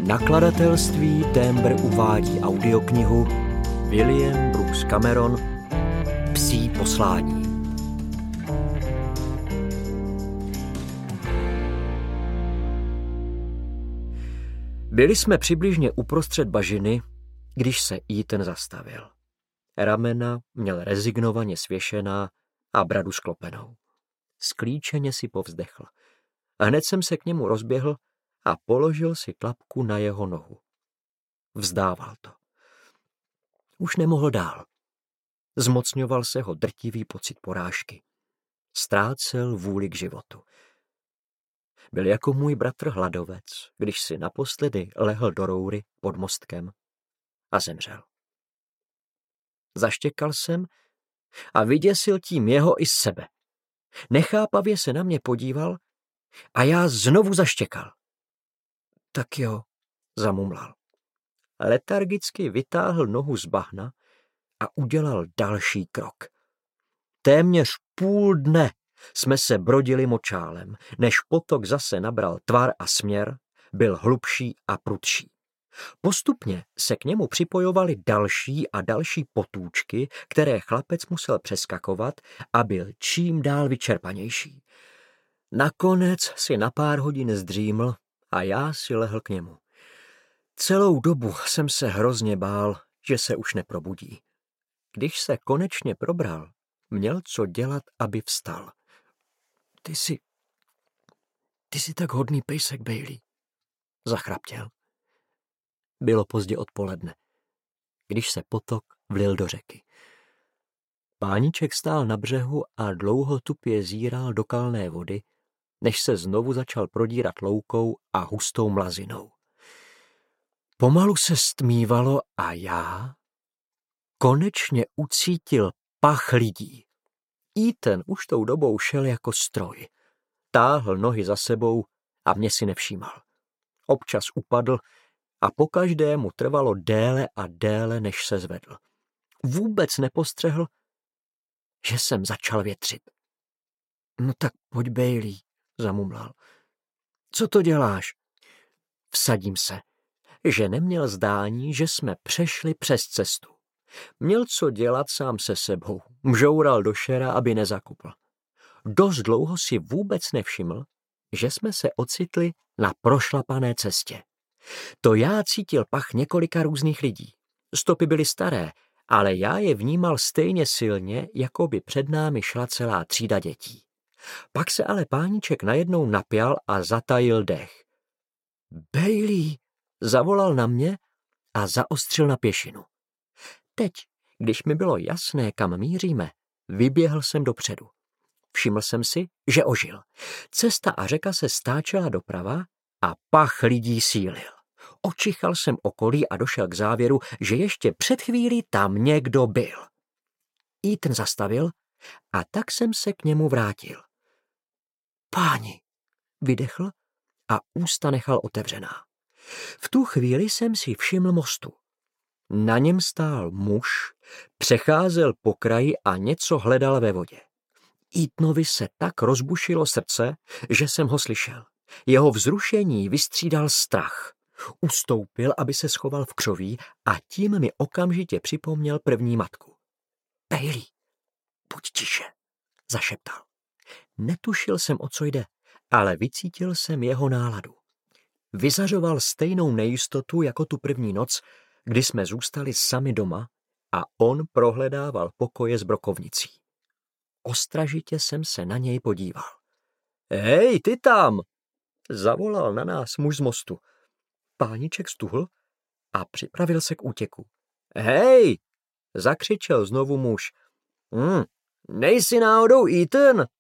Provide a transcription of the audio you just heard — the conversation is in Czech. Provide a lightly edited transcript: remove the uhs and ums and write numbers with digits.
Nakladatelství Témbr uvádí audioknihu William Brooks Cameron Psí poslání. Byli jsme přibližně uprostřed bažiny, když se Ethan zastavil. Ramena měl rezignovaně svěšená a bradu sklopenou. Sklíčeně si povzdechl. A hned jsem se k němu rozběhl a položil si tlapku na jeho nohu. Vzdával to. Už nemohl dál. Zmocňoval se ho drtivý pocit porážky. Ztrácel vůli k životu. Byl jako můj bratr hladovec, když si naposledy lehl do roury pod mostkem a zemřel. Zaštěkal jsem a vyděsil tím jeho i sebe. Nechápavě se na mě podíval a já znovu zaštěkal. Tak jo, zamumlal. Letargicky vytáhl nohu z bahna a udělal další krok. Téměř půl dne jsme se brodili močálem, než potok zase nabral tvar a směr, byl hlubší a prudší. Postupně se k němu připojovaly další a další potůčky, které chlapec musel přeskakovat a byl čím dál vyčerpanější. Nakonec si na pár hodin zdříml a já si lehl k němu. Celou dobu jsem se hrozně bál, že se už neprobudí. Když se konečně probral, měl co dělat, aby vstal. Ty jsi tak hodný pejsek, Bailey, zachraptěl. Bylo pozdě odpoledne, když se potok vlil do řeky. Páníček stál na břehu a dlouho tupě zíral do kalné vody, než se znovu začal prodírat loukou a hustou mlazinou. Pomalu se stmívalo a já konečně ucítil pach lidí. Ethan už tou dobou šel jako stroj. Táhl nohy za sebou a mě si nevšímal. Občas upadl a pokaždé mu trvalo déle a déle, než se zvedl. Vůbec nepostřehl, že jsem začal větřit. No tak pojď, Bailey, zamumlal. Co to děláš? Vsadím se, že neměl zdání, že jsme přešli přes cestu. Měl co dělat sám se sebou, mžoural do šera, aby nezakupl. Dost dlouho si vůbec nevšiml, že jsme se ocitli na prošlapané cestě. To já cítil pach několika různých lidí. Stopy byly staré, ale já je vnímal stejně silně, jako by před námi šla celá třída dětí. Pak se ale páníček najednou napjal a zatajil dech. Bailey, zavolal na mě a zaostřil na pěšinu. Teď, když mi bylo jasné, kam míříme, vyběhl jsem dopředu. Všiml jsem si, že ožil. Cesta a řeka se stáčela doprava a pach lidí sílil. Očichal jsem okolí a došel k závěru, že ještě před chvílí tam někdo byl. Ethan zastavil a tak jsem se k němu vrátil. Páni, vydechl a ústa nechal otevřená. V tu chvíli jsem si všiml mostu. Na něm stál muž, přecházel po kraji a něco hledal ve vodě. Ethanovi se tak rozbušilo srdce, že jsem ho slyšel. Jeho vzrušení vystřídal strach. Ustoupil, aby se schoval v křoví a tím mi okamžitě připomněl první matku. Bailey, buď tiše, zašeptal. Netušil jsem, o co jde, ale vycítil jsem jeho náladu. Vyzařoval stejnou nejistotu jako tu první noc, kdy jsme zůstali sami doma a on prohledával pokoje s brokovnicí. Ostražitě jsem se na něj podíval. Hej, ty tam! Zavolal na nás muž z mostu. Páníček stuhl a připravil se k útěku. Hej! Zakřičel znovu muž. Nejsi náhodou Ethan?